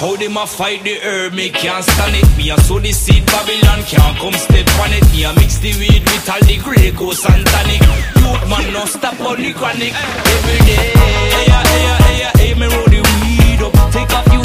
How them a fight the herb, me can't stand it. Me a sow the seed, Babylon can't come step on it. Me a mix the weed with all the Grey Goose and tonic. Youth man no stop on the chronic. Every day, hey, me roll the weed up. Take off you